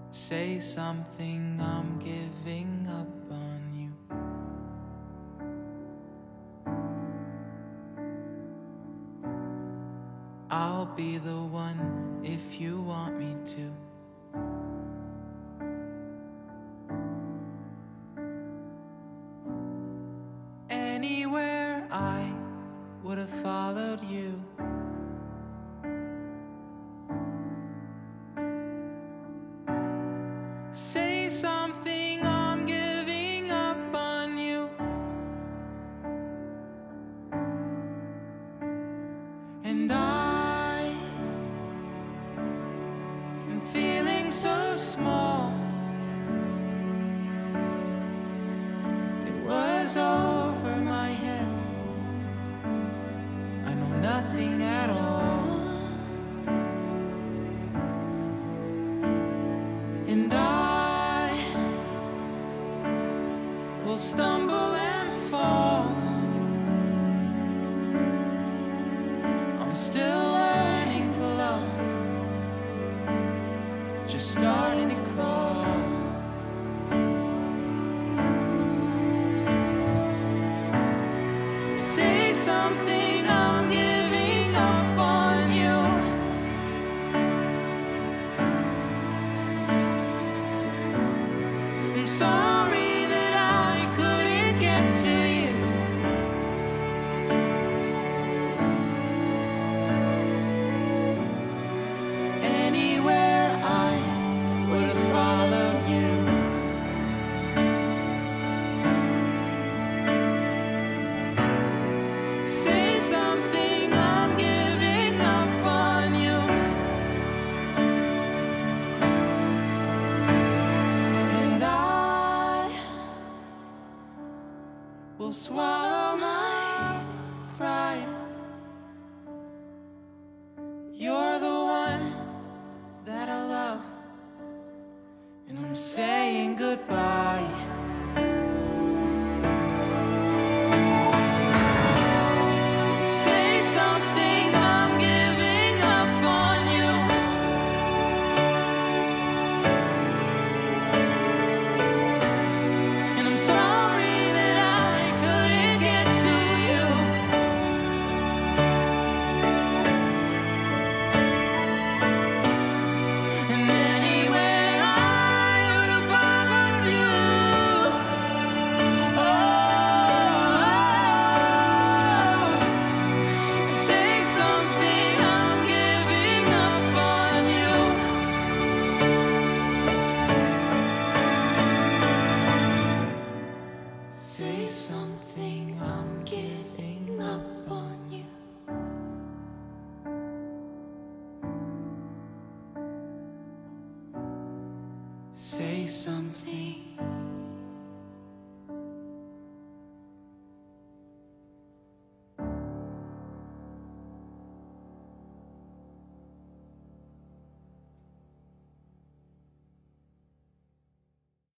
Say something, I'm giving up on you. I'll be the one if you want me to. Anywhere I would have followed you. Say something, I'm giving up on you. And I am feeling so small. It was over my head. I know nothing at all. And I will stumble and fall. I'm still learning to love, just starting to crawl. Say something, I'm giving up on you. I'm sorry that I couldn't get to you. Anywhere I would have followed you. Say something, I'm giving up on you. And I will swallow my pride. You're the one that I love, and I'm saying goodbye. Say something, I'm giving up on you. And I'm sorry that I couldn't get to you. And anywhere I would have followed you. Oh, say something, I'm giving up on you. Say something, I'm giving up